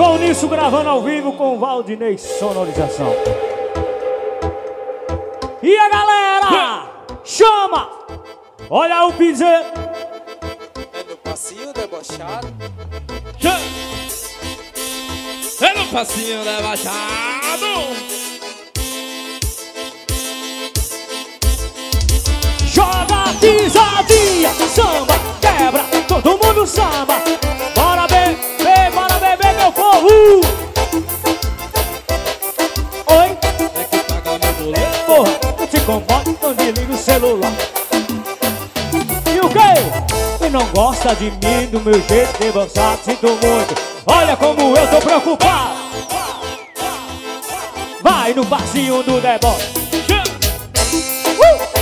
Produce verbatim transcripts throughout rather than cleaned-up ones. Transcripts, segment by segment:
João Nisso gravando ao vivo com o Valdinei Sonorização. E a galera, chama! Olha o piseiro. É no passinho debochado. É no passinho debochado. Joga pisadinha, samba, quebra, todo mundo samba. Bora beber, bora beber, meu povo. Oi? É que paga meu boleto. Porra, não te incomoda, não desliga o celular. E o quê? E não gosta de mim, do meu jeito de dançar, sinto muito. Olha como eu tô preocupado. Vai no passinho do deboche. Uh!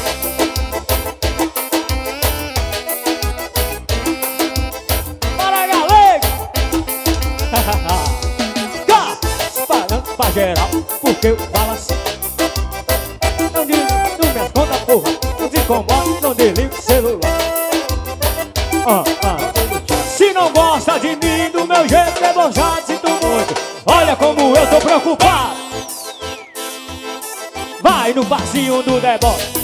Para galera! Tá disparando pra geral, porque eu falo assim. Não desliga minhas contas, porra. Não te incomoda, não desliga o celular. Ah, ah. Se não gosta de mim, do meu jeito debochado, sinto muito. Olha como eu tô preocupado. Vai no passinho do deboche.